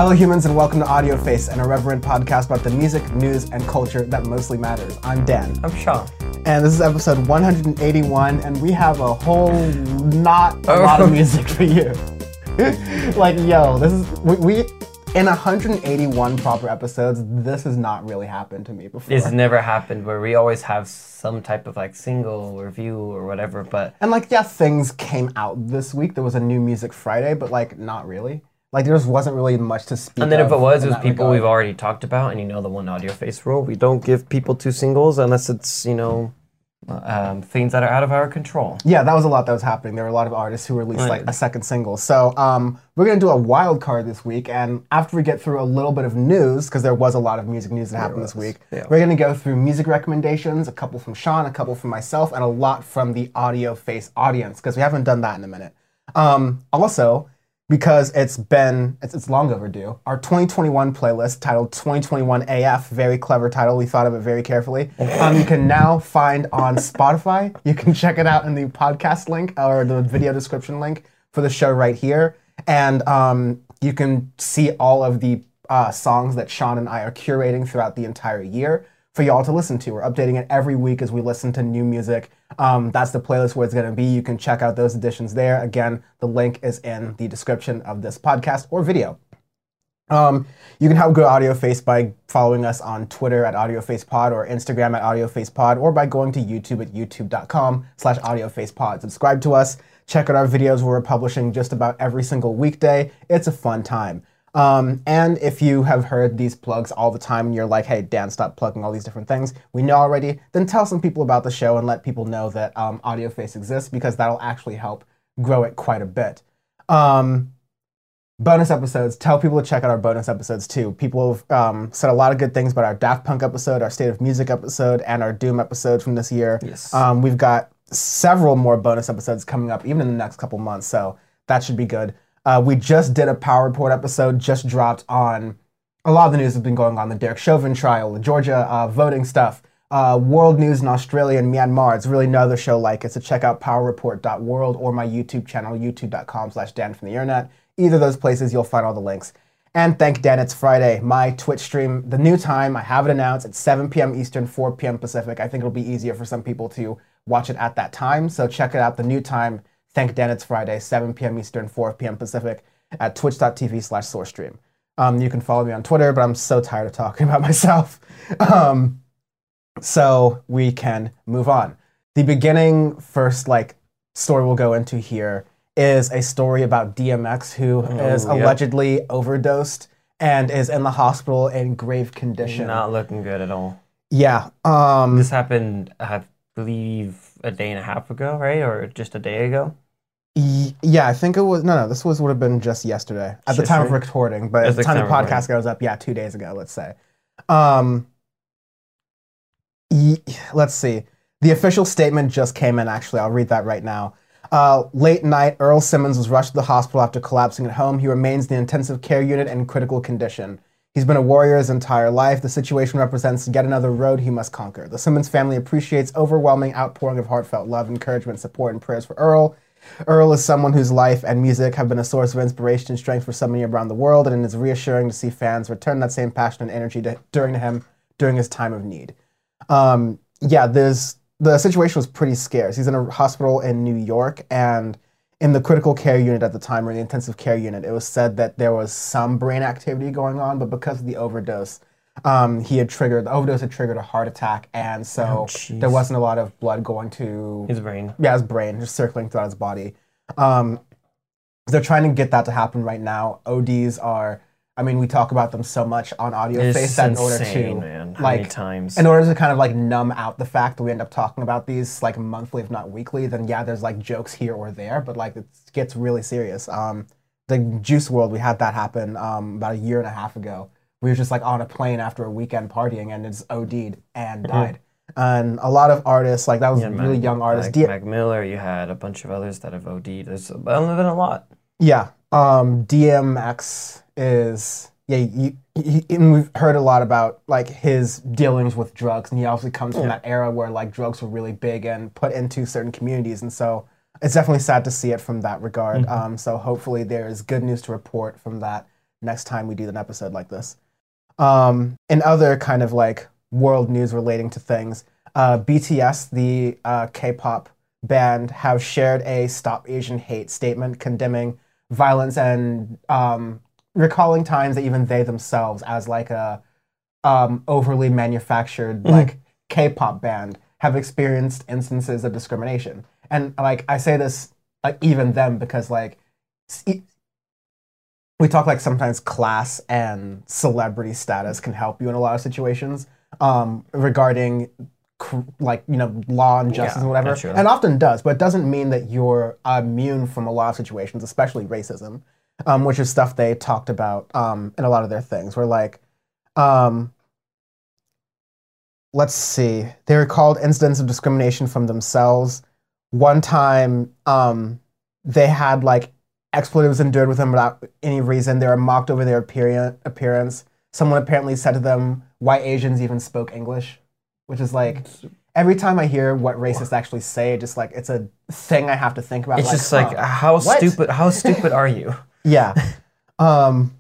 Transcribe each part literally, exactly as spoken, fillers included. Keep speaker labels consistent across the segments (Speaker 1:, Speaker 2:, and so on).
Speaker 1: Hello humans and welcome to Audio Face, an irreverent podcast about the music, news, and culture that mostly matters. I'm Dan.
Speaker 2: I'm Sean.
Speaker 1: And this is episode one hundred eighty-one, and we have a whole not a
Speaker 2: Oh.
Speaker 1: lot of music for you. Like, yo, this is, we, we, in one hundred eighty-one proper episodes, this has not really happened to me before.
Speaker 2: It's never happened where we always have some type of like single review or whatever, but
Speaker 1: And like, yeah, things came out this week. There was a new Music Friday, but like, not really. Like, there just wasn't really much to speak of.
Speaker 2: and then if it was,
Speaker 1: in
Speaker 2: it was
Speaker 1: that
Speaker 2: people
Speaker 1: regard.
Speaker 2: we've already talked about, and you know the one Audio Face rule, we don't give people two singles unless it's, you know, um, things that are out of our control.
Speaker 1: Yeah, that was a lot that was happening. There were a lot of artists who released like a second single. So um, we're going to do a wild card this week. And after we get through a little bit of news, because there was a lot of music news that happened this week,
Speaker 2: yeah.
Speaker 1: we're going to go through music recommendations, a couple from Sean, a couple from myself, and a lot from the Audio Face audience, because we haven't done that in a minute. Um, also, because it's been, it's, it's long overdue, our twenty twenty-one playlist titled twenty twenty-one A F, very clever title, we thought of it very carefully, um, you can now find on Spotify. You can check it out in the podcast link or the video description link for the show right here. And um, you can see all of the uh, songs that Sean and I are curating throughout the entire year for y'all to listen to. We're updating it every week as we listen to new music. Um, that's the playlist where it's going to be. You can check out those editions there. Again, the link is in the description of this podcast or video. Um, you can help grow Audio Face by following us on Twitter at AudioFacePod or Instagram at AudioFacePod, or by going to YouTube at youtube.com slash AudioFacePod. Subscribe to us. Check out our videos where we're publishing just about every single weekday. It's a fun time. Um, and if you have heard these plugs all the time and you're like, hey, Dan, stop plugging all these different things, we know already, then tell some people about the show and let people know that um, Audio Face exists, because that'll actually help grow it quite a bit. Um, bonus episodes, tell people to check out our bonus episodes too. People have um, said a lot of good things about our Daft Punk episode, our State of Music episode, and our Doom episode from this year.
Speaker 2: Yes.
Speaker 1: Um, we've got several more bonus episodes coming up, even in the next couple months, so that should be good. Uh, we just did a Power Report episode, just dropped on a lot of the news that's been going on, the Derek Chauvin trial, the Georgia uh, voting stuff, uh, world news in Australia and Myanmar. It's really no other show like it, so check out power report dot world or my YouTube channel, youtube.com slash Dan from the internet. Either of those places, you'll find all the links. And thank Dan, it's Friday. My Twitch stream, the new time, I have it announced, it's seven p.m. Eastern, four p.m. Pacific. I think it'll be easier for some people to watch it at that time, so check it out, the new time. Thank Dan, it's Friday, seven p.m. Eastern, four p.m. Pacific at twitch.tv slash sourcestream. Um, you can follow me on Twitter, but I'm so tired of talking about myself. Um, so we can move on. The beginning first like story we'll go into here is a story about D M X, who
Speaker 2: Oh,
Speaker 1: is
Speaker 2: yep.
Speaker 1: allegedly overdosed and is in the hospital in grave condition.
Speaker 2: Not looking good at all.
Speaker 1: Yeah. Um,
Speaker 2: This happened, I believe, a day and a half ago, right? Or just a day ago?
Speaker 1: Y- Yeah, I think it was, no, no, this was would have been just yesterday at the time of
Speaker 2: Yesterday?
Speaker 1: recording, but at
Speaker 2: As
Speaker 1: the
Speaker 2: the
Speaker 1: time the
Speaker 2: time of
Speaker 1: podcast goes up, yeah, two days ago, let's say. Um, y- let's see. The official statement just came in, actually. I'll read that right now. Uh, late night, Earl Simmons was rushed to the hospital after collapsing at home. He remains in the intensive care unit in critical condition. He's been a warrior his entire life. The situation represents yet another road he must conquer. The Simmons family appreciates overwhelming outpouring of heartfelt love, encouragement, support, and prayers for Earl. Earl is someone whose life and music have been a source of inspiration and strength for so many around the world, and it is reassuring to see fans return that same passion and energy to, during him during his time of need. Um, yeah, there's the situation was pretty scarce. He's in a hospital in New York, and in the critical care unit at the time, or the intensive care unit, it was said that there was some brain activity going on, but because of the overdose, um, he had triggered, the overdose had triggered a heart attack, and so
Speaker 2: Oh, jeez.
Speaker 1: there wasn't a lot of blood going to
Speaker 2: His brain.
Speaker 1: yeah, his brain, just circling throughout his body. Um, they're trying to get that to happen right now. O Ds are, I mean, we talk about them so much on Audio
Speaker 2: It's
Speaker 1: Face that in order
Speaker 2: insane,
Speaker 1: to,
Speaker 2: man. How
Speaker 1: like,
Speaker 2: many times?
Speaker 1: in order to kind of like numb out the fact that we end up talking about these like monthly, if not weekly, then yeah, there's like jokes here or there, but like it gets really serious. Um, the Juice world, we had that happen um, about a year and a half ago. We were just like on a plane after a weekend partying and it's O D'd and died. And a lot of artists, like that was
Speaker 2: Yeah,
Speaker 1: really
Speaker 2: Mac-
Speaker 1: young artists.
Speaker 2: Like
Speaker 1: D-
Speaker 2: Mac Miller, you had a bunch of others that have O D'd. There's been a lot.
Speaker 1: Yeah, um, D M X is yeah. You, he, and we've heard a lot about like his dealings with drugs, and he obviously comes from
Speaker 2: Yeah.
Speaker 1: that era where like drugs were really big and put into certain communities, and so it's definitely sad to see it from that regard.
Speaker 2: Mhm.
Speaker 1: Um, so hopefully there is good news to report from that next time we do an episode like this. Um, in other kind of like world news relating to things, uh, B T S, the uh, K-pop band, have shared a Stop Asian Hate statement condemning violence and um, recalling times that even they themselves, as like a um, overly manufactured mm-hmm. like K-pop band, have experienced instances of discrimination. And like I say this like even them because like we talk like sometimes class and celebrity status can help you in a lot of situations um, regarding like, you know, law and justice yeah, and whatever, sure. and often does, but it doesn't mean that you're immune from a lot of situations, especially racism, um, which is stuff they talked about um, in a lot of their things, where like, um, let's see, they recalled incidents of discrimination from themselves. One time, um, they had like expletives endured with them without any reason. They were mocked over their appearance. Someone apparently said to them, "Why Asians even spoke English?" Which is like, every time I hear what racists actually say, just like, it's a thing I have to think about.
Speaker 2: It's
Speaker 1: like,
Speaker 2: just like, huh, how what? stupid How stupid are you?
Speaker 1: Yeah. Um,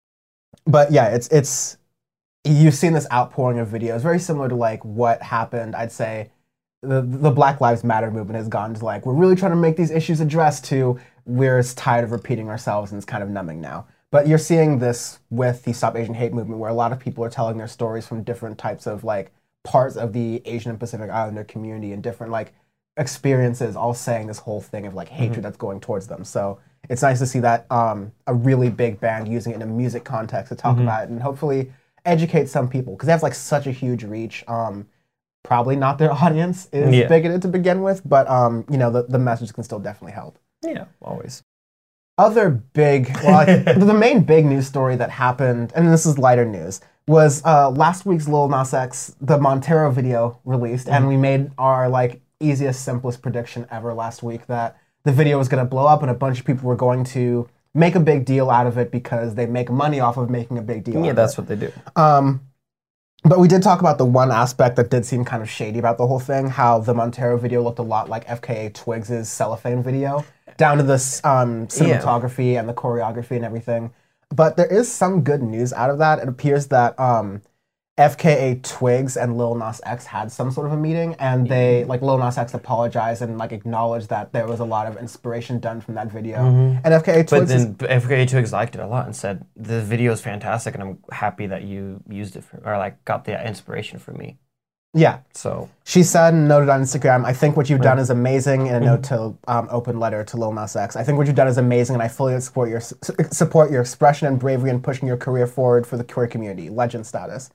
Speaker 1: but yeah, it's, it's, you've seen this outpouring of videos, very similar to like what happened, I'd say, the, the Black Lives Matter movement has gone to like, we're really trying to make these issues addressed to, we're tired of repeating ourselves and it's kind of numbing now. But you're seeing this with the Stop Asian Hate movement, where a lot of people are telling their stories from different types of like, parts of the Asian and Pacific Islander community and different like experiences, all saying this whole thing of like hatred mm-hmm. that's going towards them. So it's nice to see that um, a really big band using it in a music context to talk mm-hmm. about it and hopefully educate some people, because they have like such a huge reach. Um, probably not their audience is yeah. bigoted to begin with, but um, you know, the, the message can still definitely help.
Speaker 2: Yeah, always.
Speaker 1: Other big, well, the main big news story that happened, and this is lighter news, was uh, last week's Lil Nas X, the Montero video released, mm-hmm. and we made our like easiest, simplest prediction ever last week that the video was going to blow up and a bunch of people were going to make a big deal out of it because they make money off of making a big deal.
Speaker 2: Yeah,
Speaker 1: out of
Speaker 2: that's
Speaker 1: it.
Speaker 2: what they do.
Speaker 1: Um, but we did talk about the one aspect that did seem kind of shady about the whole thing, how the Montero video looked a lot like F K A Twigs' Cellophane video, down to the um, cinematography yeah. and the choreography and everything. But there is some good news out of that. It appears that um, F K A Twigs and Lil Nas X had some sort of a meeting, and they, like, Lil Nas X apologized and like acknowledged that there was a lot of inspiration done from that video. Mm-hmm. And F K A Twigs,
Speaker 2: but then F K A Twigs liked it a lot and said the video is fantastic, and I'm happy that you used it for, or like got the inspiration from me.
Speaker 1: Yeah.
Speaker 2: So
Speaker 1: she said and noted on Instagram, "I think what you've done is amazing," in a note to um, open letter to Lil Nas X. "I think what you've done is amazing, and I fully support your support your expression and bravery in pushing your career forward for the queer community. Legend status."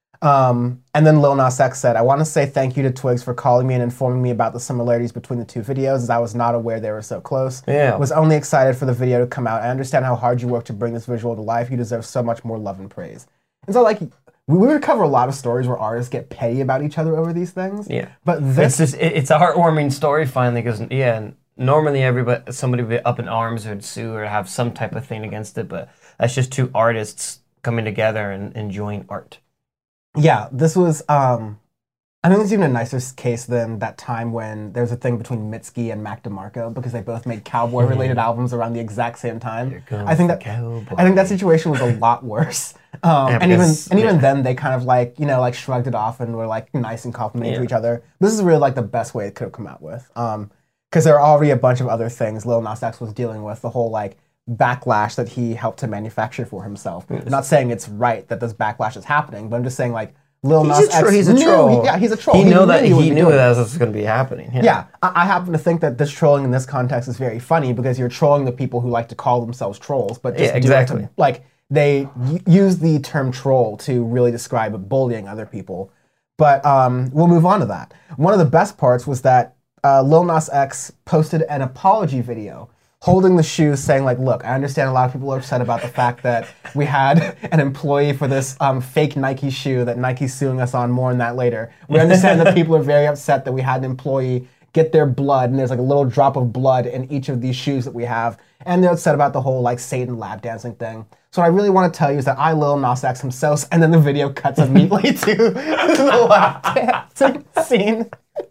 Speaker 1: Um, and then Lil Nas X said, "I want to say thank you to Twigs for calling me and informing me about the similarities between the two videos, as I was not aware they were so close.
Speaker 2: Yeah.
Speaker 1: Was only excited for the video to come out. I understand how hard you work to bring this visual to life. You deserve so much more love and praise." And so, like, we would cover a lot of stories where artists get petty about each other over these things.
Speaker 2: Yeah.
Speaker 1: But this...
Speaker 2: It's just, it, it's a heartwarming story finally, because, yeah, normally everybody, somebody would be up in arms or would sue or have some type of thing against it, but that's just two artists coming together and enjoying art.
Speaker 1: Yeah, this was, um, I think it's even a nicer case than that time when there was a thing between Mitski and Mac DeMarco, because they both made cowboy-related albums around the exact same time. I think that cowboy. I think that situation was a lot worse. Um, yeah, and even and even yeah. then, they kind of like, you know, like shrugged it off and were like nice and complimentary yeah. to each other. This is really like the best way it could have come out with, because um, there are already a bunch of other things Lil Nas X was dealing with, the whole like backlash that he helped to manufacture for himself. Yes. I'm not saying it's right that this backlash is happening, but I'm just saying like Lil Nas
Speaker 2: he's a
Speaker 1: X
Speaker 2: he's a
Speaker 1: knew,
Speaker 2: troll.
Speaker 1: He, yeah, he's a troll.
Speaker 2: He,
Speaker 1: he
Speaker 2: knew that
Speaker 1: he,
Speaker 2: he knew that was going to be happening. Yeah,
Speaker 1: yeah I, I happen to think that this trolling in this context is very funny, because you're trolling the people who like to call themselves trolls, but just
Speaker 2: yeah, exactly.
Speaker 1: do it to, like they use the term troll to really describe bullying other people. But um, we'll move on to that. One of the best parts was that uh, Lil Nas X posted an apology video holding the shoes, saying like, "Look, I understand a lot of people are upset about the fact that we had an employee for this um, fake Nike shoe that Nike's suing us on. More on that later. We understand that people are very upset that we had an employee get their blood, and there's like a little drop of blood in each of these shoes that we have. And they're upset about the whole like Satan lap dancing thing. So what I really want to tell you is that I, Lil Nas X himself," and then the video cuts immediately to the lap dancing scene.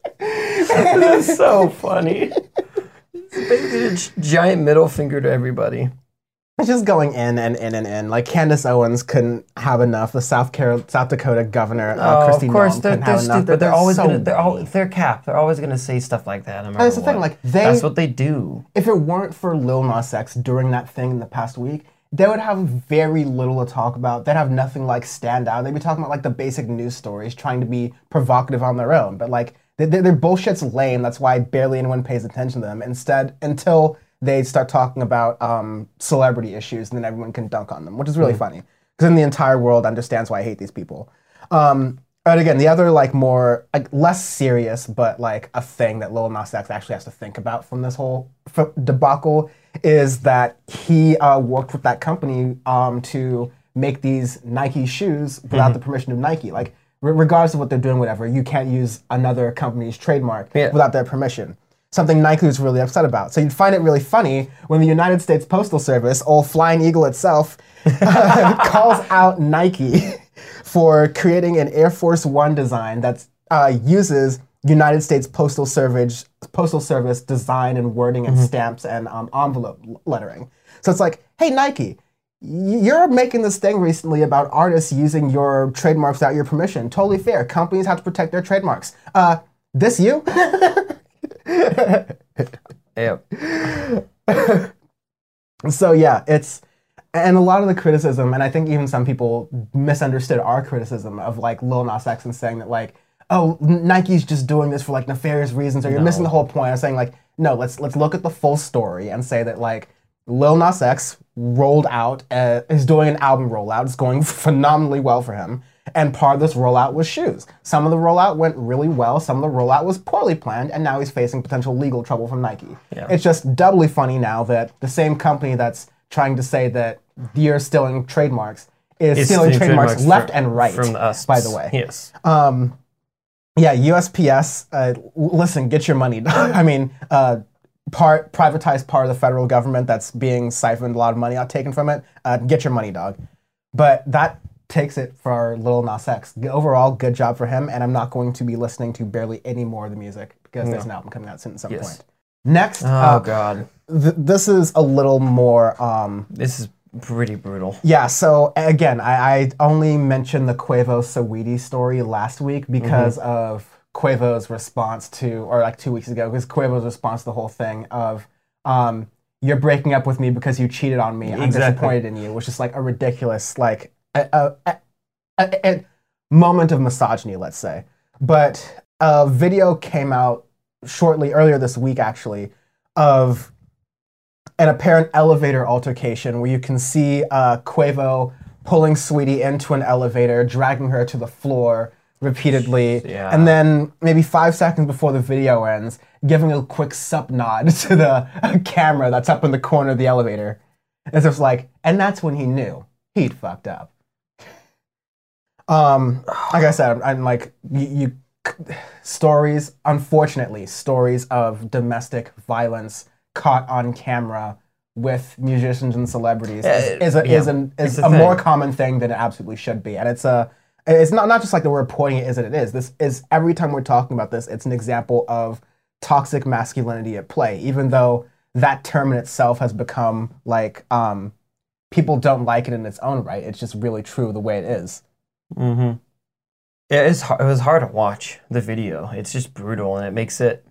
Speaker 2: That's so funny. It's basically a giant middle finger to everybody.
Speaker 1: It's just going in and in and in. Like Candace Owens couldn't have enough. The South Carolina, South Dakota governor, uh,
Speaker 2: Oh,
Speaker 1: Christy
Speaker 2: of course
Speaker 1: Noem,
Speaker 2: they're,
Speaker 1: couldn't
Speaker 2: they're
Speaker 1: have enough.
Speaker 2: stupid. They're, always
Speaker 1: so
Speaker 2: gonna they're all
Speaker 1: witty.
Speaker 2: they're capped. They're always gonna say stuff like that. No matter
Speaker 1: That's the
Speaker 2: what.
Speaker 1: thing. Like they,
Speaker 2: That's what they do.
Speaker 1: if it weren't for Lil Nas X during that thing in the past week, they would have very little to talk about. They'd have nothing like stand out. They'd be talking about like the basic news stories, trying to be provocative on their own. But like they, they, their bullshit's lame. That's why barely anyone pays attention to them. Instead, until they start talking about um, celebrity issues, and then everyone can dunk on them, which is really mm. funny. Because then the entire world understands why I hate these people. Um, but again, the other like more like less serious, but like a thing that Lil Nas X actually has to think about from this whole f- debacle is that he uh, worked with that company um, to make these Nike shoes without mm-hmm. the permission of Nike. Like, r- regardless of what they're doing, whatever, you can't use another company's trademark yeah. without their permission. Something Nike was really upset about. So you'd find it really funny when the United States Postal Service, old Flying Eagle itself, calls out Nike for creating an Air Force One design that uh, uses United States Postal Service Postal Service design and wording and mm-hmm. stamps and um, envelope lettering. So it's like, hey Nike, you're making this thing recently about artists using your trademarks without your permission. Totally fair. Companies have to protect their trademarks. Uh, this you?
Speaker 2: Yep.
Speaker 1: So yeah, it's and a lot of the criticism, and I think even some people misunderstood our criticism of like Lil Nas X and saying that like, oh, Nike's just doing this for like nefarious reasons, or you're no. missing the whole point. I'm saying like, no, let's let's look at the full story and say that like Lil Nas X rolled out, uh, is doing an album rollout. It's going phenomenally well for him. And part of this rollout was shoes. Some of the rollout went really well. Some of the rollout was poorly planned, and now he's facing potential legal trouble from Nike. Yeah. It's just doubly funny now that the same company that's trying to say that you're stealing trademarks is it's stealing trademarks, trademarks left for, and right,
Speaker 2: from us,
Speaker 1: by the way.
Speaker 2: Yes.
Speaker 1: Um, yeah, U S P S, uh, listen, get your money. I mean, uh, part privatized part of the federal government that's being siphoned a lot of money out taken from it. Uh, get your money, dog. But that takes it for Lil Nas X. Overall, good job for him, and I'm not going to be listening to barely any more of the music because no. there's an album coming out soon at some yes. point. Next,
Speaker 2: oh
Speaker 1: uh,
Speaker 2: god,
Speaker 1: th- this is a little more. Um,
Speaker 2: this is pretty brutal.
Speaker 1: Yeah. So again, I, I only mentioned the Quavo Saweetie story last week because mm-hmm. of Quavo's response to, or like two weeks ago, because Quavo's response to the whole thing of, um, "You're breaking up with me because you cheated on me. I'm exactly. disappointed in you," which is like a ridiculous like. A, a, a, a moment of misogyny, let's say. But a video came out shortly earlier this week, actually, of an apparent elevator altercation where you can see uh, Quavo pulling Saweetie into an elevator, dragging her to the floor repeatedly, yeah. and then maybe five seconds before the video ends, giving a quick sup nod to the uh, camera that's up in the corner of the elevator. As if like, and that's when he knew he'd fucked up. Um, like I said, I'm, I'm like you, you. Stories, unfortunately, stories of domestic violence caught on camera with musicians and celebrities is, is a, yeah, is, an, is a, a more common thing than it absolutely should be, and it's a. It's not not just like that we're reporting it is that it is. This is every time we're talking about this, it's an example of toxic masculinity at play. Even though that term in itself has become like um, people don't like it in its own right. It's just really true the way it is.
Speaker 2: Mm-hmm. It is. It was hard to watch the video. It's just brutal, and it makes it.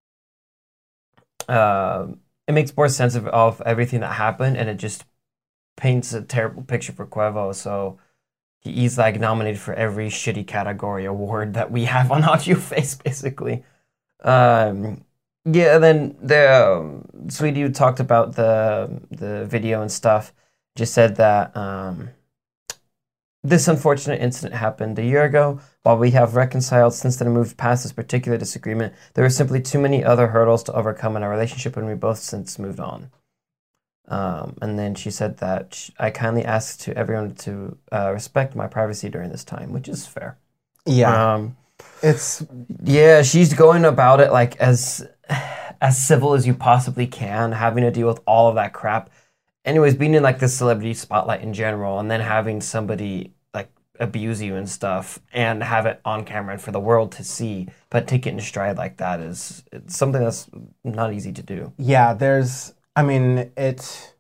Speaker 2: Uh, it makes more sense of, of everything that happened, and it just paints a terrible picture for Quavo. So he's like nominated for every shitty category award that we have on Audio Face, basically. Um, yeah. And then the um, Saweetie talked about the the video and stuff. Just said that. Um, This unfortunate incident happened a year ago. While we have reconciled since then and moved past this particular disagreement, there were simply too many other hurdles to overcome in our relationship, and we both since moved on. Um, and then she said that she, I kindly ask to everyone to uh, respect my privacy during this time, which is fair.
Speaker 1: Yeah,
Speaker 2: um,
Speaker 1: it's
Speaker 2: yeah. She's going about it like as as civil as you possibly can, having to deal with all of that crap. Anyways, being in like the celebrity spotlight in general, and then having somebody like abuse you and stuff, and have it on camera and for the world to see, but take it in stride like that is it's something that's not easy to do.
Speaker 1: Yeah, there's. I mean, it.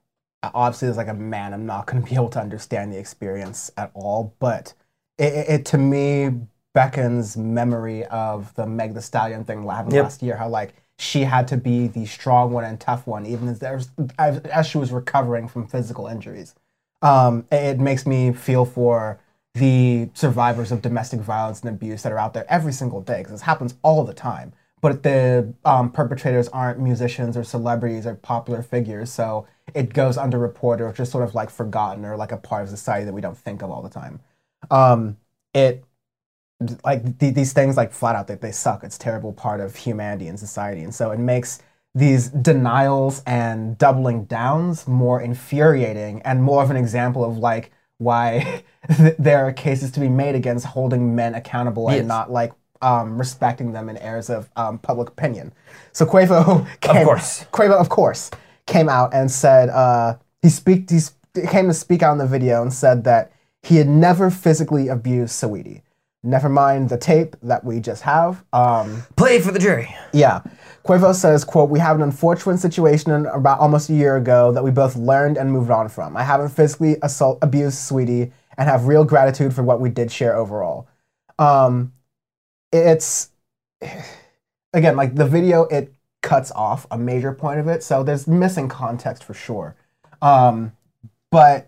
Speaker 1: obviously as like a man, I'm not going to be able to understand the experience at all, but it, it, it to me beckons memory of the Meg Thee Stallion thing that happened
Speaker 2: Yep.
Speaker 1: last year, how like she had to be the strong one and tough one even as there's as, as she was recovering from physical injuries. Um, it, it makes me feel for the survivors of domestic violence and abuse that are out there every single day, because this happens all the time. But the um, perpetrators aren't musicians or celebrities or popular figures, so it goes underreported or just sort of like forgotten or like a part of society that we don't think of all the time. Um, it like th- these things like flat out that they suck. It's a terrible part of humanity and society, and so it makes these denials and doubling downs more infuriating and more of an example of like why there are cases to be made against holding men accountable and
Speaker 2: Yes.
Speaker 1: not like um, respecting them in areas of um, public opinion. So Quavo came,
Speaker 2: Of course.
Speaker 1: Quavo, of course, came out and said uh, he speak he sp- came to speak out in the video and said that he had never physically abused Saweetie. Never mind the tape that we just have. Um,
Speaker 2: Play it for the jury.
Speaker 1: yeah. Quavo says, quote, "We have an unfortunate situation about almost a year ago that we both learned and moved on from. I haven't physically assault abused Sweetie and have real gratitude for what we did share overall." Um, it's, again, like the video, it cuts off a major point of it, so there's missing context for sure. Um, but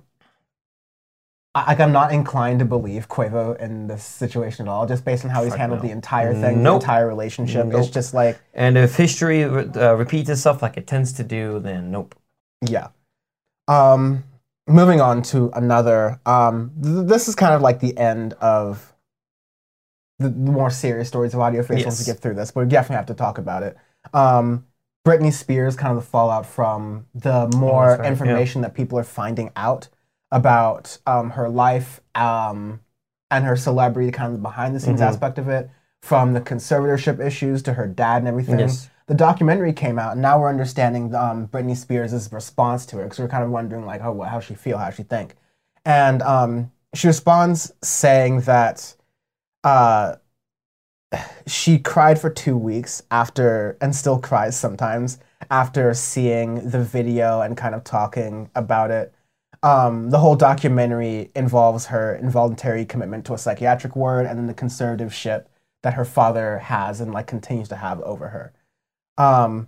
Speaker 1: I, like, I'm not inclined to believe Quavo in this situation at all, just based on how he's
Speaker 2: Fuck
Speaker 1: handled
Speaker 2: no.
Speaker 1: the entire thing,
Speaker 2: Nope.
Speaker 1: the entire relationship. It's
Speaker 2: Nope.
Speaker 1: just like,
Speaker 2: And if history uh, repeats itself like it tends to do, then nope.
Speaker 1: yeah. Um, moving on to another. Um, th- this is kind of like the end of the, the more serious stories of Audio Face once we
Speaker 2: Yes.
Speaker 1: get through this, but we definitely have to talk about it. Um, Britney Spears, kind of the fallout from the more
Speaker 2: that's right,
Speaker 1: information that people are finding out about um, her life um, and her celebrity, kind of the behind the scenes
Speaker 2: Mhm.
Speaker 1: aspect of it, from the conservatorship issues to her dad and everything.
Speaker 2: Yes.
Speaker 1: The documentary came out, and now we're understanding um, Britney Spears' response to it, because we're kind of wondering, like, oh, what, how she feel, how she think. And um, she responds saying that uh, she cried for two weeks after, and still cries sometimes, after seeing the video and kind of talking about it. Um, the whole documentary involves her involuntary commitment to a psychiatric ward and then the conservatorship that her father has and like continues to have over her. Um,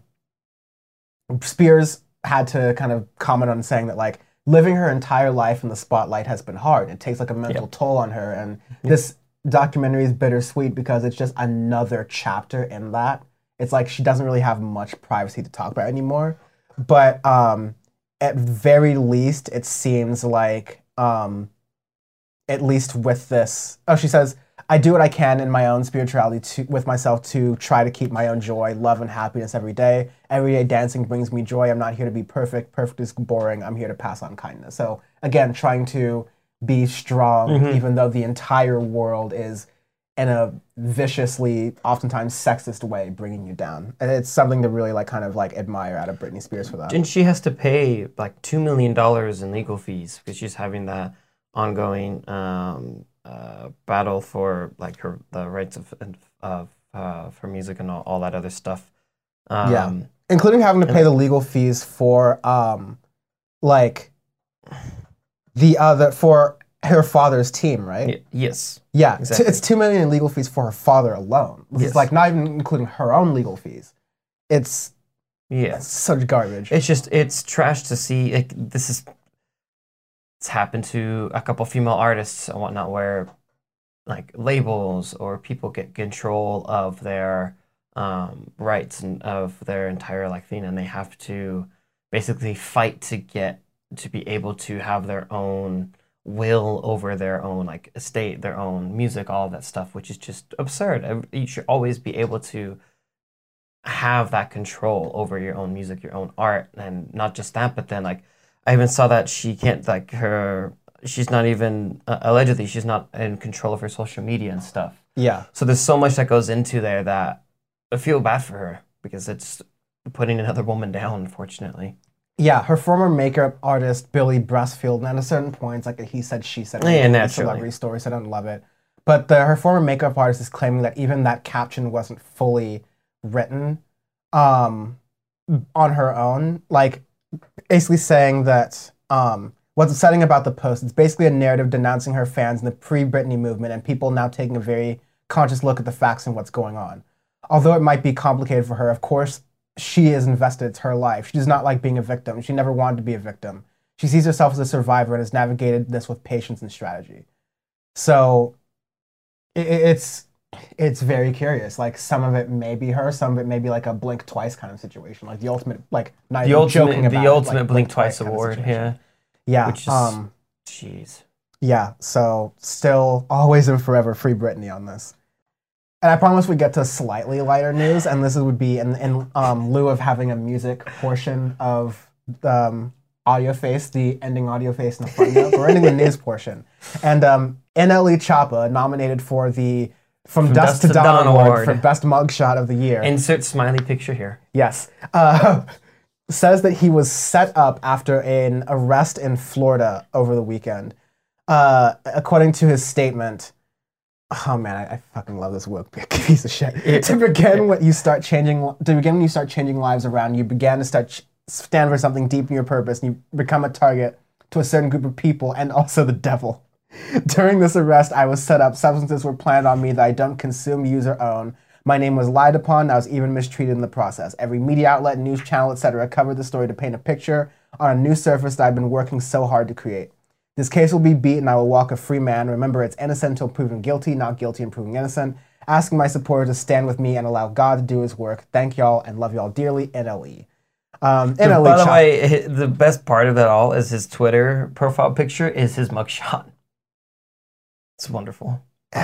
Speaker 1: Spears had to kind of comment on saying that like living her entire life in the spotlight has been hard. It takes like a mental
Speaker 2: Yep.
Speaker 1: toll on her, and this documentary is bittersweet because it's just another chapter in that. It's like she doesn't really have much privacy to talk about anymore, but um, at very least, it seems like um, at least with this. Oh, she says, "I do what I can in my own spirituality to, with myself to try to keep my own joy, love, and happiness every day. Every day dancing brings me joy. I'm not here to be perfect. Perfect is boring. I'm here to pass on kindness." So again, trying to be strong,
Speaker 2: Mhm.
Speaker 1: even though the entire world is in a viciously, oftentimes sexist way, bringing you down. And it's something to really like kind of like admire out of Britney Spears for that.
Speaker 2: And she has to pay like two million dollars in legal fees because she's having that ongoing um, uh, battle for like her the rights of of uh, for music and all, all that other stuff. Um,
Speaker 1: Yeah. Including having to pay the legal fees for um like the other for her father's team, right?
Speaker 2: y- yes.
Speaker 1: Yeah, t-
Speaker 2: Exactly.
Speaker 1: it's two million in legal fees for her father alone. This is
Speaker 2: Yes.
Speaker 1: like not even including her own legal fees. It's
Speaker 2: Yeah.
Speaker 1: such garbage.
Speaker 2: It's just it's trash to see. Like this is it's happened to a couple female artists and whatnot, where like labels or people get control of their um, rights and of their entire like thing, and they have to basically fight to get to be able to have their own will over their own like estate, their own music, all of that stuff, which is just absurd. Ev- You should always be able to have that control over your own music, your own art, and not just that, but then like I even saw that she can't like her she's not even uh, allegedly she's not in control of her social media and stuff.
Speaker 1: yeah.
Speaker 2: So there's so much that goes into there that I feel bad for her because it's putting another woman down, unfortunately.
Speaker 1: Yeah, her former makeup artist, Billy Breastfield, and at a certain point, it's like a he said, she said,
Speaker 2: Yeah,
Speaker 1: it's a
Speaker 2: naturally.
Speaker 1: celebrity story, so I don't love it. But the, her former makeup artist is claiming that even that caption wasn't fully written um, on her own. Like, basically saying that Um, what's upsetting about the post, it's basically a narrative denouncing her fans in the pre-Britney movement and people now taking a very conscious look at the facts and what's going on. Although it might be complicated for her, of course, she is invested. It's her life. She does not like being a victim. She never wanted to be a victim. She sees herself as a survivor and has navigated this with patience and strategy. So it, it's it's very curious. Like, some of it may be her, some of it may be like a blink twice kind of situation. Like the ultimate, like not
Speaker 2: The
Speaker 1: even
Speaker 2: ultimate,
Speaker 1: joking about
Speaker 2: the
Speaker 1: it,
Speaker 2: ultimate
Speaker 1: like,
Speaker 2: blink twice
Speaker 1: kind of
Speaker 2: award.
Speaker 1: situation.
Speaker 2: Yeah.
Speaker 1: Yeah.
Speaker 2: Which is,
Speaker 1: um,
Speaker 2: jeez.
Speaker 1: Yeah. So still, always and forever, free Britney on this. And I promise we get to slightly lighter news, and this would be in, in um, lieu of having a music portion of um, Audio Face, the ending Audio Face in the front note. We're ending the news portion. And um, N L E Choppa, nominated for the From, From Dusk, Dusk to, to Dawn, Dawn Award, Award for Best Mugshot of the Year.
Speaker 2: Insert smiley picture here.
Speaker 1: Yes. Uh, says that he was set up after an arrest in Florida over the weekend. Uh, according to his statement, oh man, I, I fucking love this woke piece of shit. It, to begin when you start changing, to begin when you start changing lives around, you began to start ch- stand for something deep in your purpose, and you become a target to a certain group of people and also the devil. During this arrest, I was set up. Substances were planted on me that I don't consume, use, or own. My name was lied upon, and I was even mistreated in the process. Every media outlet, news channel, et cetera covered the story to paint a picture on a new surface that I've been working so hard to create. This case will be beat, and I will walk a free man. Remember, it's innocent until proven guilty, not guilty until proven innocent. Asking my supporters to stand with me and allow God to do his work. Thank y'all and love y'all dearly, N L E. Um, N L E
Speaker 2: By the
Speaker 1: Chop-
Speaker 2: way, the best part of that all is his Twitter profile picture is his mugshot. It's wonderful.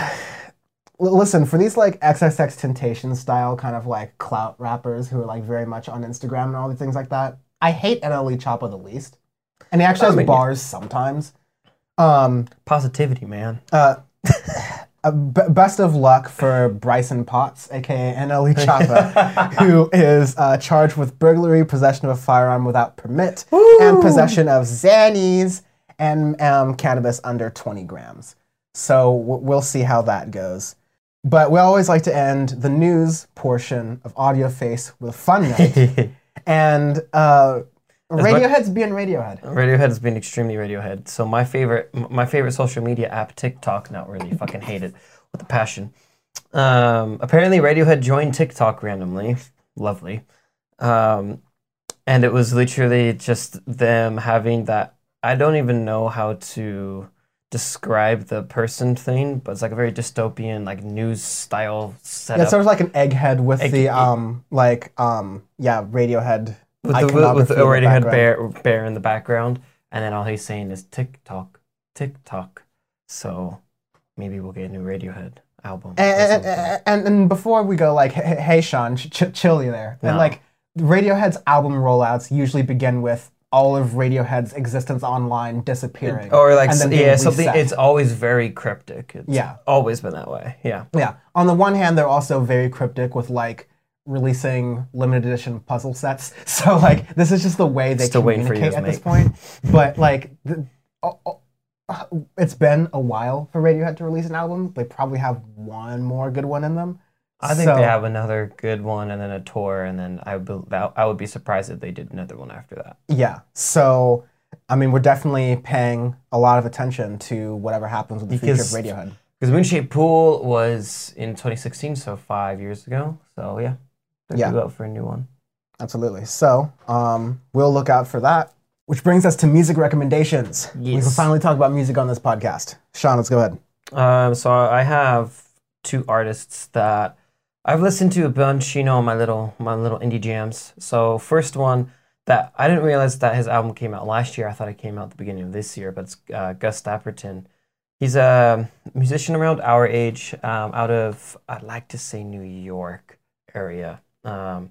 Speaker 1: Listen, for these like X X X Temptation style kind of like clout rappers who are like very much on Instagram and all the things like that, I hate N L E Choppa the least. And he actually
Speaker 2: I
Speaker 1: has
Speaker 2: mean,
Speaker 1: bars sometimes. Um,
Speaker 2: Positivity, man.
Speaker 1: Uh, uh, b- best of luck for Bryson Potts, aka N L E Choppa, who is uh, charged with burglary, possession of a firearm without permit, Woo! and possession of Xannies and um, cannabis under twenty grams. So w- we'll see how that goes. But we always like to end the news portion of Audio Face with a fun note. and uh, Radiohead's being Radiohead.
Speaker 2: Radiohead has been extremely Radiohead. So my favorite, my favorite social media app, TikTok, not really, fucking hate it with a passion. Um, apparently Radiohead joined TikTok randomly. Lovely. Um, and it was literally just them having that, I don't even know how to describe the person thing, but it's like a very dystopian, like news style setup.
Speaker 1: Yeah, it's sort of like an egghead with Egg- the, um, like, um, yeah, Radiohead.
Speaker 2: With the, with the Radiohead bear, bear in the background, and then all he's saying is TikTok, TikTok. So maybe we'll get a new Radiohead album.
Speaker 1: And, and, and, and before we go, like, hey, hey Sean, ch- ch- chill you there. No. And like, Radiohead's album rollouts usually begin with all of Radiohead's existence online disappearing.
Speaker 2: It, or like,
Speaker 1: and then
Speaker 2: yeah, something, it's always very cryptic. It's
Speaker 1: yeah.
Speaker 2: always been that way, yeah.
Speaker 1: Yeah. On the one hand, they're also very cryptic with like, releasing limited edition puzzle sets. So like this is just the way they Still communicate at mate. this point. But like the, oh, oh, it's been a while for Radiohead to release an album. They probably have one more good one in them.
Speaker 2: I think
Speaker 1: so,
Speaker 2: they have another good one and then a tour, and then I would I would be surprised if they did another one after that.
Speaker 1: Yeah. So I mean, we're definitely paying a lot of attention to whatever happens with the because, future of Radiohead.
Speaker 2: Because Moonshaped Pool was in twenty sixteen, so five years ago. So yeah.
Speaker 1: Yeah.
Speaker 2: Go out for a new one.
Speaker 1: Absolutely. So um, we'll look out for that. Which brings us to music recommendations. Yes. We can finally talk about music on this podcast. Sean, let's go ahead.
Speaker 2: Um, so I have two artists that I've listened to a bunch, you know, my little my little indie jams. So first one that I didn't realize that his album came out last year. I thought it came out at the beginning of this year, but it's uh, Gus Dapperton. He's a musician around our age, um, out of, I'd like to say New York area. Um,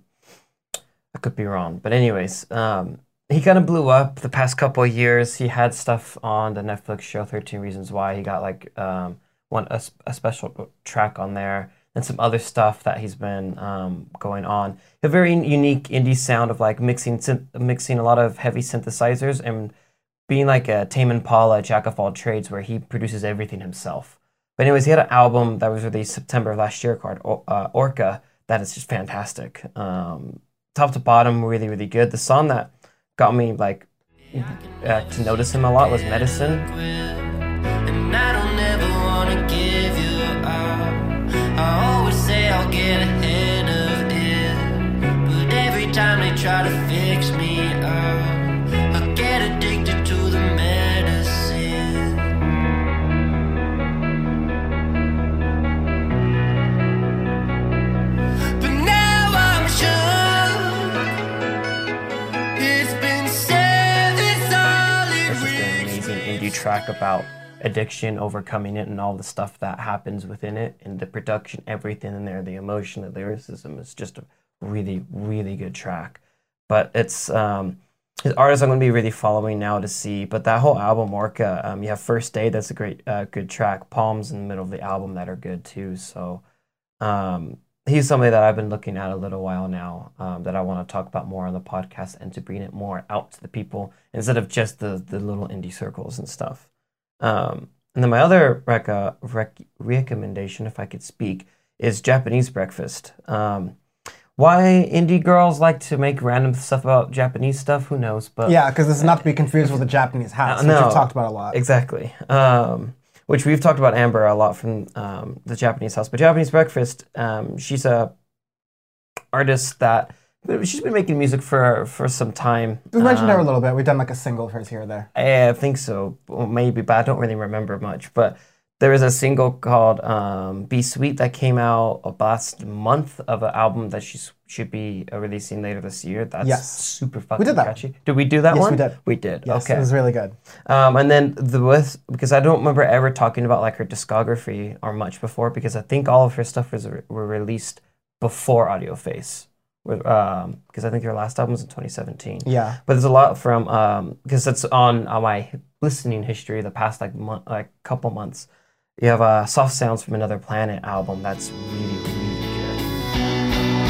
Speaker 2: I could be wrong, but anyways, um, he kind of blew up the past couple of years. He had stuff on the Netflix show thirteen Reasons Why. He got like um, one a, a special track on there, and some other stuff that he's been um, going on. A very unique indie sound of like mixing synth- mixing a lot of heavy synthesizers and being like a Tame Impala, jack of all trades, where he produces everything himself. But anyways, he had an album that was released September of last year called uh, Orca. That is just fantastic. Um, top to bottom, really, really good. The song that got me like uh, to notice him a lot was Medicine.
Speaker 3: And I don't ever wanna give you up. I always say I'll get ahead of it, but every time they try to fix me up, I get addicted to the medicine. But now I'm sure it's been seven solid
Speaker 2: It's just an
Speaker 3: weeks.
Speaker 2: amazing indie track about addiction, overcoming it, and all the stuff that happens within it, and the production, everything in there, the emotion, the lyricism is just a really, really good track. But it's um, his artists I'm going to be really following now to see. But that whole album, Orca, um, you have First Day, that's a great, uh, good track. Palms in the middle of the album that are good too. So um, he's somebody that I've been looking at a little while now, um, that I want to talk about more on the podcast and to bring it more out to the people instead of just the the little indie circles and stuff. Um, and then my other rec- uh, rec- recommendation, if I could speak, is Japanese Breakfast. Um, why indie girls like to make random stuff about Japanese stuff, who knows? But
Speaker 1: Yeah, because it's not to be confused with the Japanese house,
Speaker 2: Uh,
Speaker 1: which
Speaker 2: no.
Speaker 1: we've talked about a lot.
Speaker 2: Exactly. Um, which we've talked about Amber a lot from um, the Japanese house. But Japanese Breakfast, um, she's a artist that she's been making music for for some time.
Speaker 1: We mentioned her a
Speaker 2: Um,
Speaker 1: little bit. We've done like a single of hers here or there.
Speaker 2: I think so, well, maybe, but I don't really remember much. But there is a single called um, "Be Sweet" that came out last month of an album that she should be uh, releasing later this year. That's
Speaker 1: Yes.
Speaker 2: super fucking
Speaker 1: did that.
Speaker 2: catchy. Did we do that
Speaker 1: Yes,
Speaker 2: one?
Speaker 1: we did.
Speaker 2: We did.
Speaker 1: Yes,
Speaker 2: okay.
Speaker 1: it was really good.
Speaker 2: Um, and then the with because I don't remember ever talking about like her discography or much before, because I think all of her stuff was re- were released before Audio Face, with, um, because I think her last album was in twenty seventeen.
Speaker 1: Yeah.
Speaker 2: But there's a lot from um, because it's on, on my listening history the past like month, like couple months. You have uh, Soft Sounds from Another Planet album that's really really good.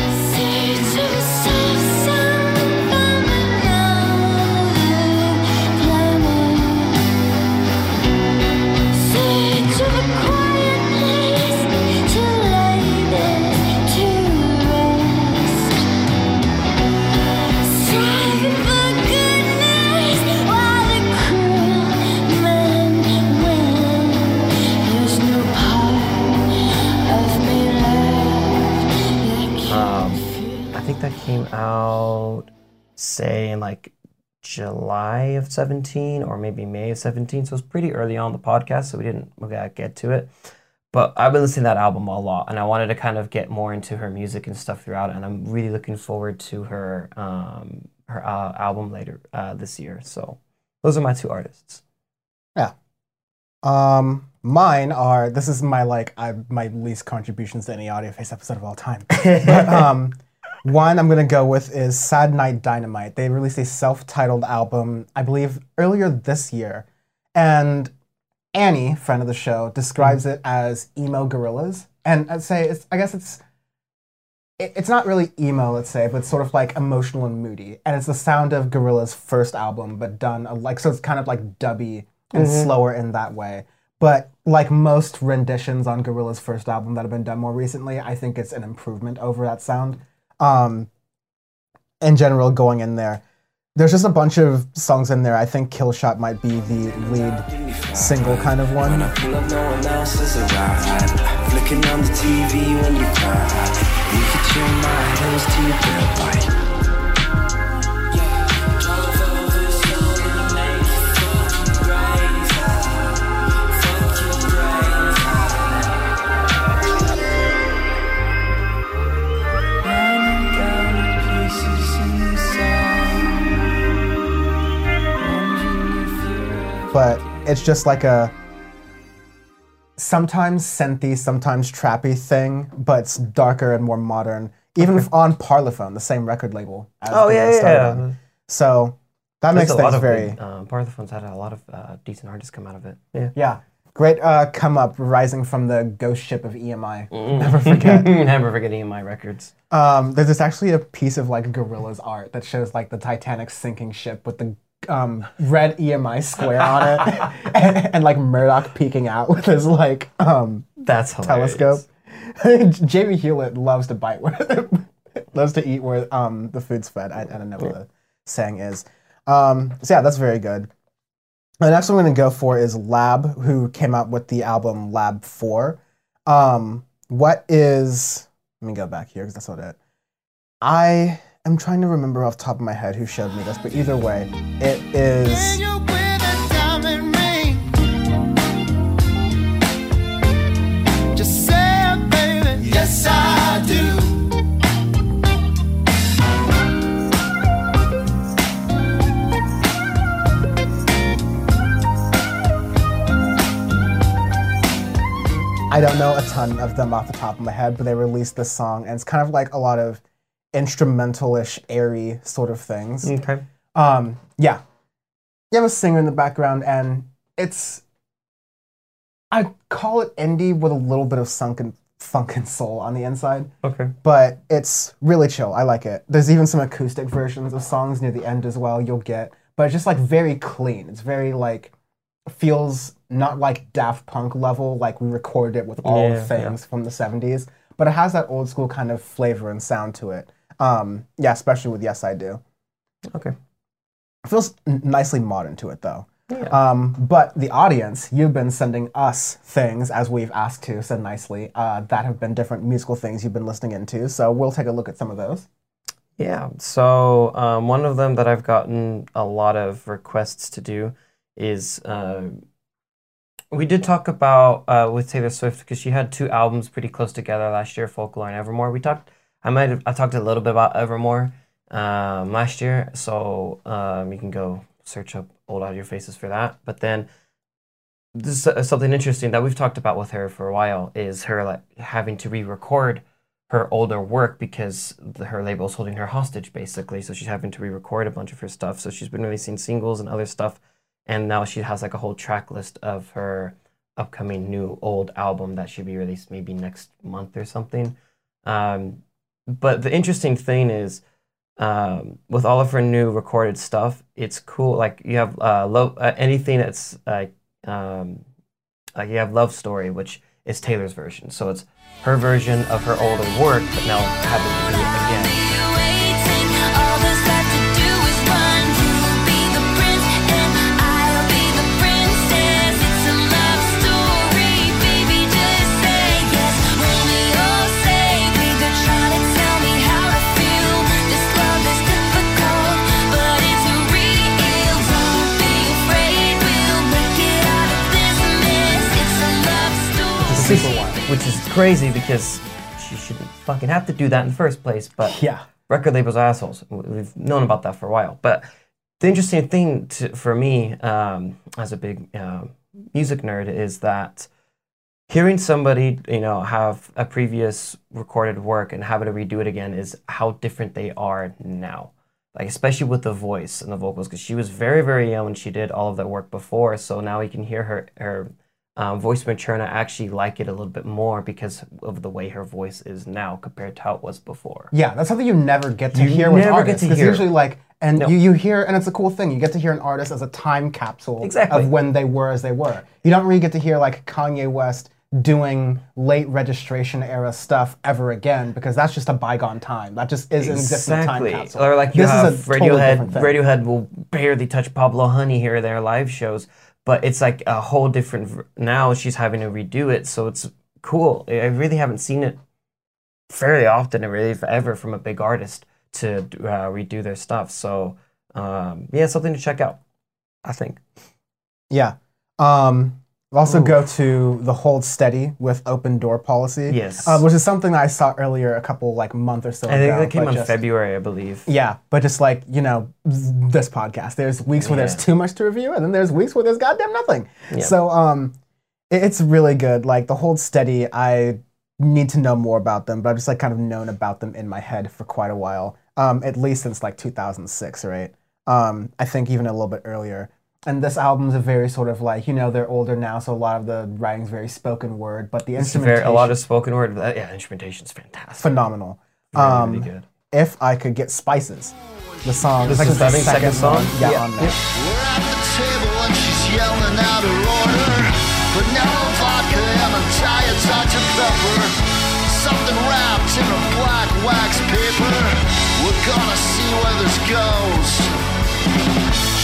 Speaker 2: I think that came out, say, in like July of seventeen or maybe May of seventeen. So it's pretty early on the podcast, so we didn't we gotta get to it. But I've been listening to that album a lot, and I wanted to kind of get more into her music and stuff throughout. And I'm really looking forward to her um, her uh, album later uh, this year. So those are my two artists.
Speaker 1: Yeah. Um, mine are, this is my like I, my least contributions to any Audio Face episode of all time. But um, one I'm gonna go with is Sad Night Dynamite. They released a self-titled album, I believe, earlier this year, and Annie, friend of the show, describes it as emo gorillas. And I'd say it's, I guess it's, it, it's not really emo, let's say, but sort of like emotional and moody. And it's the sound of Gorillaz' first album, but done uh, like, so it's kind of like dubby and
Speaker 2: Mhm.
Speaker 1: slower in that way. But like most renditions on Gorillaz' first album that have been done more recently, I think it's an improvement over that sound. Um, in general, going in there, there's just a bunch of songs in there. I think Kill Shot might be the lead single kind of one.
Speaker 4: When I pull up, no one else is around. Flicking on the T V when you cry. You can chill my heels to your tailpipe.
Speaker 1: But it's just like a sometimes synthy, sometimes trappy thing, but it's darker and more modern. Even if on Parlophone, the same record label. As
Speaker 2: Oh
Speaker 1: the
Speaker 2: yeah,
Speaker 1: one
Speaker 2: yeah.
Speaker 1: started
Speaker 2: yeah.
Speaker 1: on. So that
Speaker 2: There's
Speaker 1: makes
Speaker 2: a lot
Speaker 1: things
Speaker 2: of
Speaker 1: very
Speaker 2: good, um, Parthophone's had a lot of uh, decent artists come out of it. Yeah.
Speaker 1: yeah. Great uh, come up rising from the ghost ship of E M I. Never forget.
Speaker 2: Never forget E M I Records.
Speaker 1: Um, there's this actually a piece of like Gorillaz art that shows like the Titanic sinking ship with the um, red E M I square on it, and, and like Murdoch peeking out with his like um,
Speaker 2: That's hilarious.
Speaker 1: telescope. Jamie Hewlett loves to bite where loves to eat where um, the food's fed. I, I don't know what the saying is. Um, so yeah, that's very good. The next one I'm going to go for is Lab, who came out with the album Lab four. Um, what is... Let me go back here, because that's not it. I am trying to remember off the top of my head who showed me this, but either way, it is...
Speaker 5: Just say it, baby. Yes, I do.
Speaker 1: I don't know a ton of them off the top of my head, but they released this song, and it's kind of like a lot of instrumental-ish, airy sort of things.
Speaker 2: Okay.
Speaker 1: Um, yeah. You have a singer in the background, and it's... I call it indie with a little bit of sunken funk and soul on the inside.
Speaker 2: Okay.
Speaker 1: But it's really chill. I like it. There's even some acoustic versions of songs near the end as well you'll get. But it's just like very clean. It's very like... feels not like Daft Punk level, like we recorded it with all
Speaker 2: Yeah,
Speaker 1: things
Speaker 2: yeah.
Speaker 1: from the seventies, but it has that old school kind of flavor and sound to it. Um, yeah, especially with Yes I Do.
Speaker 2: Okay.
Speaker 1: It feels n- nicely modern to it though.
Speaker 2: Yeah.
Speaker 1: Um, but the audience, you've been sending us things, as we've asked to, said nicely, uh, that have been different musical things you've been listening into, so we'll take a look at some of those.
Speaker 2: Yeah. So um, one of them that I've gotten a lot of requests to do is uh, we did talk about uh, with Taylor Swift, because she had two albums pretty close together last year, Folklore and Evermore. We talked, I might have, I talked a little bit about Evermore um, last year, so um, you can go search up Old Audio Faces for that. But then this is something interesting that we've talked about with her for a while, is her like having to re-record her older work because the, her label is holding her hostage, basically. So she's having to re-record a bunch of her stuff. So she's been releasing singles and other stuff. And now she has like a whole track list of her upcoming new old album that should be released maybe next month or something. Um, but the interesting thing is, um, with all of her new recorded stuff, it's cool. Like you have uh, love, uh, anything that's like, um, like you have Love Story, which is Taylor's version. So it's her version of her older work, but now having to do it again.
Speaker 1: Super wild.
Speaker 2: Which is crazy because she shouldn't fucking have to do that in the first place, but
Speaker 1: Yeah.
Speaker 2: record labels are assholes. We've known about that for a while. But the interesting thing to, for me, um, as a big uh, music nerd, is that hearing somebody, you know, have a previous recorded work and having to redo it again is how different they are now. Like, especially with the voice and the vocals, because she was very, very young when she did all of that work before. So now you can hear her, her um, voice mature, and I actually like it a little bit more because of the way her voice is now compared to how it was before.
Speaker 1: Yeah, that's something you never get to
Speaker 2: You
Speaker 1: hear with
Speaker 2: never get
Speaker 1: artists.
Speaker 2: to
Speaker 1: Because
Speaker 2: hear.
Speaker 1: usually, like, and
Speaker 2: No.
Speaker 1: you, you hear, and it's a cool thing, you get to hear an artist as a time capsule
Speaker 2: Exactly.
Speaker 1: of when they were as they were. You don't really get to hear, like, Kanye West doing late registration era stuff ever again, because that's just a bygone time. That just is an existing time
Speaker 2: Exactly.
Speaker 1: capsule.
Speaker 2: Or like you
Speaker 1: This is
Speaker 2: have
Speaker 1: a totally
Speaker 2: Radiohead.
Speaker 1: different thing.
Speaker 2: Radiohead will barely touch Pablo Honey here at their live shows, but it's like a whole different. v- Now she's having to redo it, so it's cool. I really haven't seen it fairly often, or really ever, from a big artist to uh, redo their stuff. So um, yeah, something to check out, I think.
Speaker 1: Yeah. Um, we'll also
Speaker 2: Ooh.
Speaker 1: go to the Hold Steady with Open Door Policy.
Speaker 2: Yes.
Speaker 1: Uh, which is something that I saw earlier a couple, like, month or so
Speaker 2: I think
Speaker 1: ago.
Speaker 2: that came
Speaker 1: but
Speaker 2: in
Speaker 1: just-
Speaker 2: February, I believe.
Speaker 1: Yeah, but just like, you know, this podcast, there's weeks where there's
Speaker 2: Yeah.
Speaker 1: too much to review, and then there's weeks where there's goddamn nothing.
Speaker 2: Yeah.
Speaker 1: So um, it- it's really good. Like, the Hold Steady, I need to know more about them, but I've just like kind of known about them in my head for quite a while, um, at least since like two thousand six, right? Um, I think even a little bit earlier. And this album's a very sort of like, you know, they're older now, so a lot of the writing's very spoken word, but the
Speaker 2: It's
Speaker 1: instrumentation,
Speaker 2: very, a lot of spoken word. uh, Yeah, instrumentation's fantastic.
Speaker 1: phenomenal.
Speaker 2: Really,
Speaker 1: Um,
Speaker 2: really good.
Speaker 1: If I Could Get Spices, the song.
Speaker 2: This
Speaker 1: like
Speaker 2: is
Speaker 1: the
Speaker 2: I think, second song?
Speaker 1: one, Yeah,
Speaker 2: Yeah.
Speaker 1: on there.
Speaker 5: We're at the table and she's yelling out her order. But no vodka and a giant Sergeant Pepper. Something wrapped in a black wax paper. We're gonna see where this goes.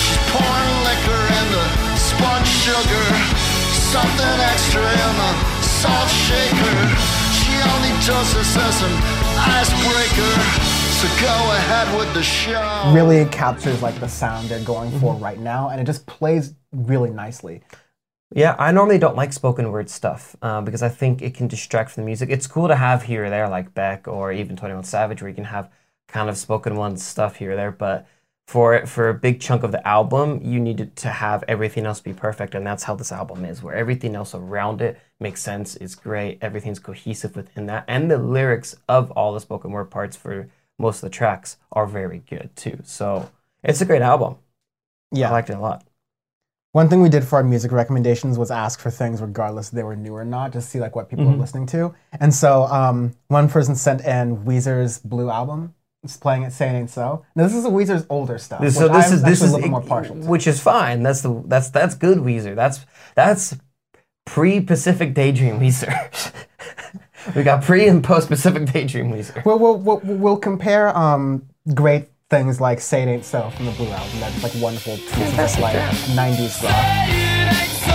Speaker 5: She's pouring liquor in the sponge sugar, something extra in the salt shaker. She only does this as an icebreaker, so go ahead with the show.
Speaker 1: Really captures like the sound they're going for right now, and it just plays really nicely.
Speaker 2: Yeah, I normally don't like spoken word stuff uh, because I think it can distract from the music. It's cool to have here or there, like Beck or even twenty-one Savage, where you can have kind of spoken one stuff here or there. But for for a big chunk of the album, you needed to have everything else be perfect, and that's how this album is, where everything else around it makes sense, is great, everything's cohesive within that, and the lyrics of all the spoken word parts for most of the tracks are very good too. So it's a great album.
Speaker 1: Yeah.
Speaker 2: I liked it a lot.
Speaker 1: One thing we did for our music recommendations was ask for things regardless if they were new or not, just see like what people
Speaker 2: Mhm.
Speaker 1: are listening to. And so um, one person sent in Weezer's Blue album. It's playing it, saying ain't so. Now this is a Weezer's older stuff,
Speaker 2: This-
Speaker 1: which
Speaker 2: so this
Speaker 1: I'm
Speaker 2: is
Speaker 1: actually
Speaker 2: this
Speaker 1: a
Speaker 2: is
Speaker 1: little bit more partial to.
Speaker 2: which is fine. That's the that's that's good Weezer. That's that's pre Pacific Daydream Weezer. We got pre and post Pacific Daydream Weezer.
Speaker 1: We'll, we'll, we'll, we'll compare um, great things like Say It Ain't So from the Blue album. That's like wonderful piece of this like nineties rock.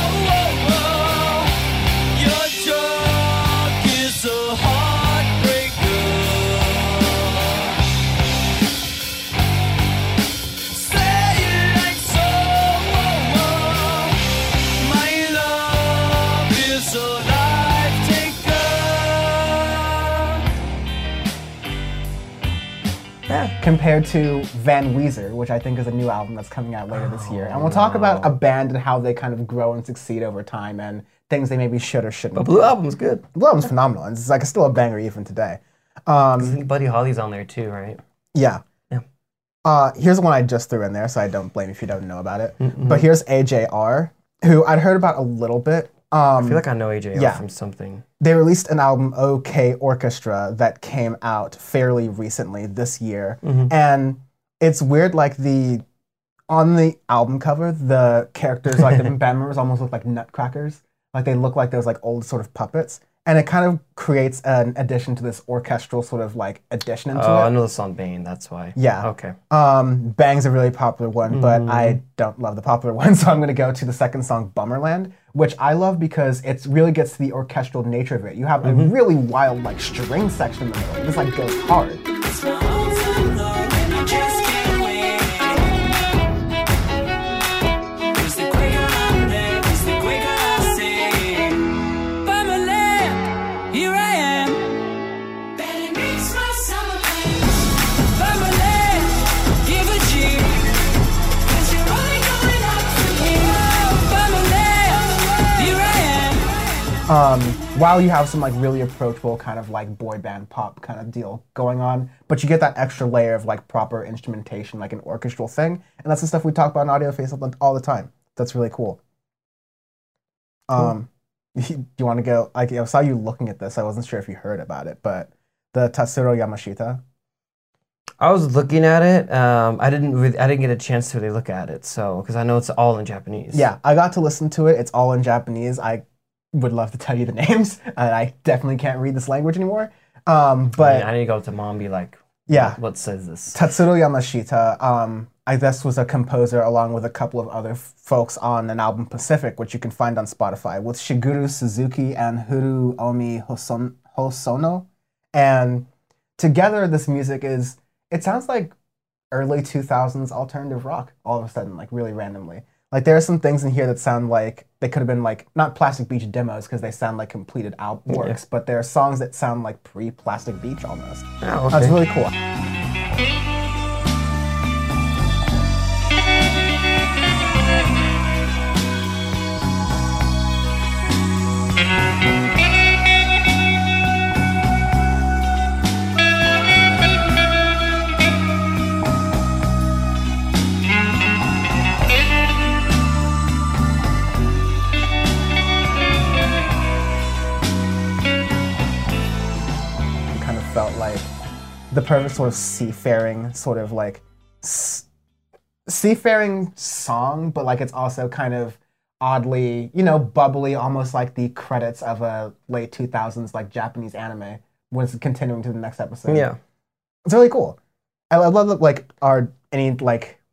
Speaker 2: Yeah.
Speaker 1: Compared to Van Weezer, which I think is a new album that's coming out later this year. And we'll talk about a band and how they kind of grow and succeed over time and things they maybe should or shouldn't
Speaker 2: But
Speaker 1: do.
Speaker 2: Blue Album's good.
Speaker 1: Blue album's phenomenal. and It's like still a banger even today. Um,
Speaker 2: I think Buddy Holly's on there too, right?
Speaker 1: yeah.
Speaker 2: Yeah.
Speaker 1: Uh, here's one I just threw in there, so I don't blame you if you don't know about it.
Speaker 2: Mm-hmm.
Speaker 1: But here's A J R, who I'd heard about a little bit. Um,
Speaker 2: I feel like I know A J R
Speaker 1: yeah.
Speaker 2: from something.
Speaker 1: They released an album, OK Orchestra, that came out fairly recently this year.
Speaker 2: Mm-hmm.
Speaker 1: And it's weird, like the, on the album cover, the characters, like the band members almost look like nutcrackers. Like they look like those like old sort of puppets. And it kind of creates an addition to this orchestral sort of like addition into
Speaker 2: Oh, I
Speaker 1: it.
Speaker 2: know the song Bane, that's why.
Speaker 1: Yeah.
Speaker 2: Okay.
Speaker 1: Um, Bang's a really popular one, but
Speaker 2: Mm-hmm.
Speaker 1: I don't love the popular one, so I'm going to go to the second song, Bummerland, which I love because it really gets to the orchestral nature of it. You have
Speaker 2: Mm-hmm.
Speaker 1: a really wild like string section in the middle. It just like goes hard. Um, while you have some like really approachable kind of like boy band pop kind of deal going on, but you get that extra layer of like proper instrumentation, like an orchestral thing, and that's the stuff we talk about in Audio Face all the time. That's really cool. Um, do you want to go? Like, I saw you looking at this. I wasn't sure if you heard about it, but the Tatsuro Yamashita.
Speaker 2: I was looking at it. Um, I didn't. Really, I didn't get a chance to really look at it, so because I know it's all in Japanese.
Speaker 1: Yeah, I got to listen to it. It's all in Japanese. I would love to tell you the names, and I definitely can't read this language anymore. Um, but
Speaker 2: I, mean, I need to go to mom and be like,
Speaker 1: yeah,
Speaker 2: what, what says this?
Speaker 1: Tatsuro Yamashita, um, I guess, was a composer along with a couple of other f- folks on an album Pacific, which you can find on Spotify, with Shigeru Suzuki and Huru Omi Hoson- Hosono. And together, this music is, it sounds like early two thousands alternative rock all of a sudden, like really randomly. Like there are some things in here that sound like they could have been like, not Plastic Beach demos because they sound like completed out works, but there are songs that sound like pre-Plastic Beach almost.
Speaker 2: Oh, okay.
Speaker 1: That's really cool. Kind of felt like the perfect sort of seafaring sort of like s- seafaring song, but like it's also kind of oddly, you know, bubbly, almost like the credits of a late two thousands like Japanese anime was continuing to the next episode.
Speaker 2: Yeah.
Speaker 1: It's really cool. I, I love that, like, our any like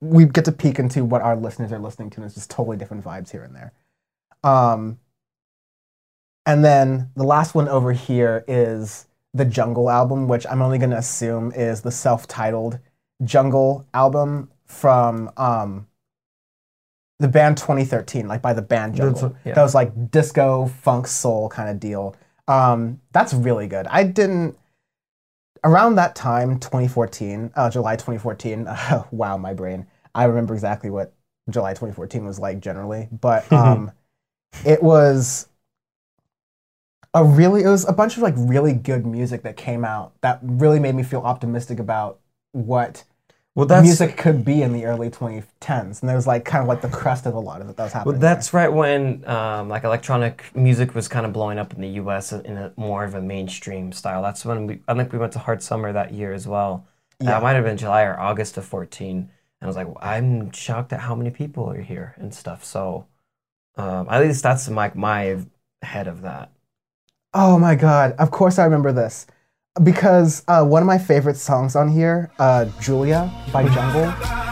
Speaker 1: we get to peek into what our listeners are listening to, and it's just totally different vibes here and there. Um, and then the last one over here is the Jungle album, which I'm only going to assume is the self-titled Jungle album from um, the band twenty thirteen, like by the band Jungle.
Speaker 2: That's, yeah.
Speaker 1: That was like disco, funk, soul kind of deal. Um, that's really good. I didn't... Around that time, twenty fourteen, uh, July twenty fourteen, uh, wow, my brain. I remember exactly what July twenty fourteen was like generally, but um, it was a really, it was a bunch of like really good music that came out that really made me feel optimistic about what
Speaker 2: well, that's,
Speaker 1: music could be in the early twenty tens. And there was like kind of like the crust of a lot of it that was happening.
Speaker 2: Well, that's there. Right when um, like electronic music was kind of blowing up in the U S in a more of a mainstream style. That's when we, I think we went to Hard Summer that year as well. Yeah. That might have been July or August of fourteen. And I was like, I'm shocked at how many people are here and stuff. So um, at least that's like my head of that.
Speaker 1: Oh my God. Of course I remember this. Because uh, one of my favorite songs on here, uh, Julia by Jungle.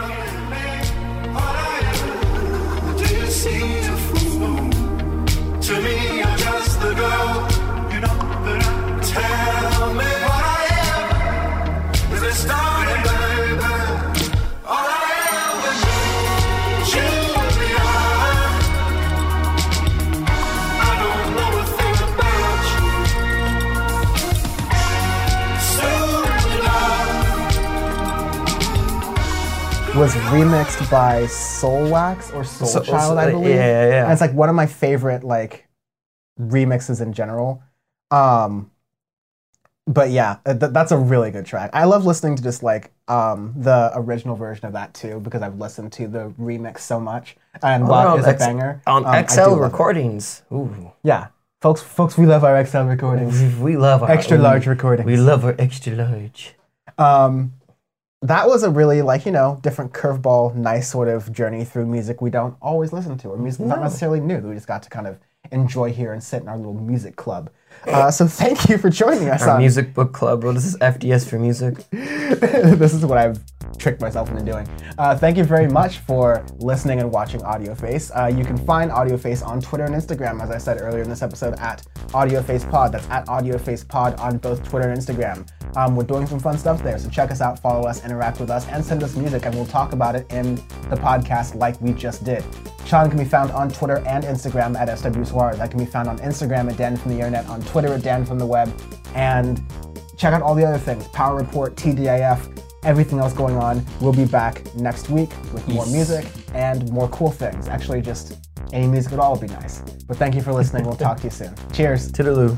Speaker 1: Was remixed by Soulwax or Soul
Speaker 2: So-
Speaker 1: Child,
Speaker 2: so-
Speaker 1: I believe.
Speaker 2: yeah, yeah, yeah.
Speaker 1: And it's like one of my favorite like remixes in general. Um, but yeah, th- that's a really good track. I love listening to just like um, the original version of that too because I've listened to the remix so much. And
Speaker 2: Oh,
Speaker 1: while
Speaker 2: no,
Speaker 1: it is a
Speaker 2: X-
Speaker 1: banger,
Speaker 2: On
Speaker 1: um, I
Speaker 2: X
Speaker 1: do
Speaker 2: L
Speaker 1: love it.
Speaker 2: recordings. Ooh.
Speaker 1: Yeah, folks, folks, we love our X L recordings,
Speaker 2: We love our
Speaker 1: extra
Speaker 2: we-
Speaker 1: large recordings.
Speaker 2: We love our extra large.
Speaker 1: Um, that was a really like, you know, different curveball, nice sort of journey through music we don't always listen to, or music not
Speaker 2: No.
Speaker 1: necessarily new that we just got to kind of enjoy here and sit in our little music club. Uh, so thank you for joining us
Speaker 2: Our
Speaker 1: on
Speaker 2: music book club. What is this? F D S for music.
Speaker 1: This is what I've tricked myself into doing. Uh, thank you very much for listening and watching AudioFace. Uh, you can find AudioFace on Twitter and Instagram, as I said earlier in this episode, at AudioFacePod. That's at AudioFacePod on both Twitter and Instagram. Um, we're doing some fun stuff there, so check us out, follow us, interact with us, and send us music, and we'll talk about it in the podcast like we just did. Sean can be found on Twitter and Instagram at S W Suarez. I can be found on Instagram at Dan from the Internet, on Twitter at Dan from the Web, and check out all the other things, Power Report, T D I F, everything else going on. We'll be back next week with more
Speaker 2: Yes.
Speaker 1: music and more cool things. Actually, just any music at all would be nice. But thank you for listening. We'll talk to you soon. Cheers.
Speaker 2: Toodaloo.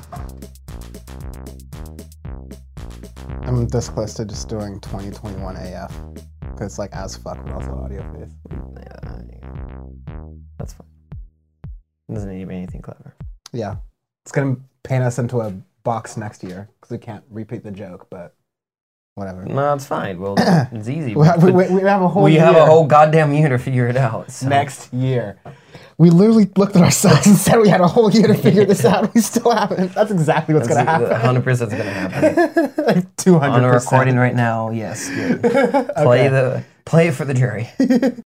Speaker 1: I'm this close to just doing twenty twenty-one A F. Because it's like as fuck, but also audio face.
Speaker 2: Yeah, that's fine. It doesn't need to be anything clever.
Speaker 1: Yeah. It's going to paint us into a box next year because we can't repeat the joke, but whatever.
Speaker 2: No, it's fine. Well, it's easy.
Speaker 1: We, we, we have a whole
Speaker 2: we
Speaker 1: year.
Speaker 2: have a whole goddamn year to figure it out. So.
Speaker 1: Next year. We literally looked at ourselves and said we had a whole year to figure this out. We still haven't. That's exactly what's going to happen.
Speaker 2: one hundred percent is going to happen.
Speaker 1: Like two hundred percent.
Speaker 2: On a recording right now, yes. Good. Play
Speaker 1: Okay.
Speaker 2: the play it for the jury.